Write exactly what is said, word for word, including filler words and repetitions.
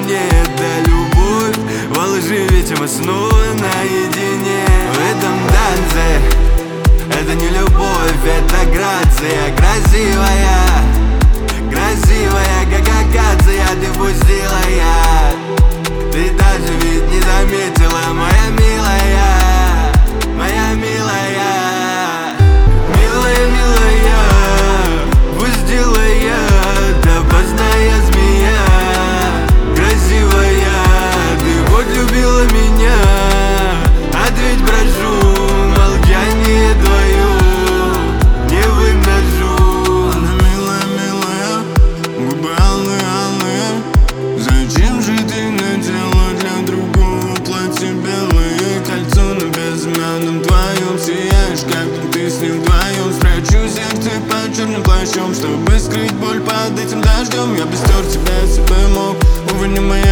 мне эта любовь. Во лжи ведь мы снова наедине. В этом танце это не любовь, это грация. Красивая, красивая, как акация. Ты пустила яд, ты даже ведь не заметила, моя милая, моя милая. Милая, милая, пустила яд, опасная змея. Красивая, ты хоть любила меня? Ответь, прошу, молчание твое не выношу. Она милая, милая, губы алые, алые. Зачем же ты надела для другого платье белое? Кольцо на безымянном твоем сияешь, как ты с ним вдвоем. Спрячу сердце под черным плащом, чтобы скрыть боль под этим дождем. Я без стер тебя себе мог, увы, не моя